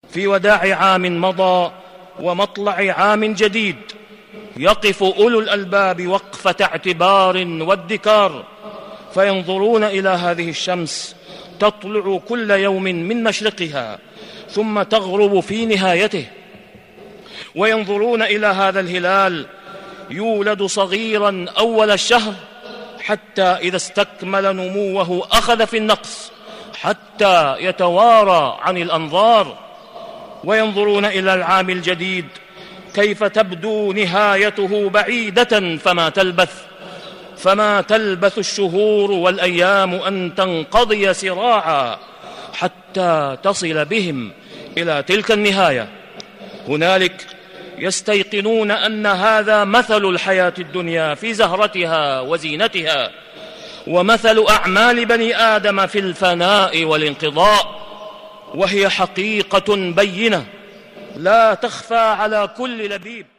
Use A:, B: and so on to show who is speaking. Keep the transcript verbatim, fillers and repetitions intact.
A: في وداع عام مضى ومطلع عام جديد يقف أولو الألباب وقفة اعتبار وادكار، فينظرون إلى هذه الشمس تطلع كل يوم من مشرقها ثم تغرب في نهايته، وينظرون إلى هذا الهلال يولد صغيرا أول الشهر حتى إذا استكمل نموه أخذ في النقص حتى يتوارى عن الأنظار، وينظرون إلى العام الجديد كيف تبدو نهايته بعيدة فما تلبث فما تلبث الشهور والأيام أن تنقضي سراعا حتى تصل بهم إلى تلك النهاية. هنالك يستيقنون أن هذا مثل الحياة الدنيا في زهرتها وزينتها، ومثل أعمال بني آدم في الفناء والانقضاء، وهي حقيقة بينة لا تخفى على كل لبيب.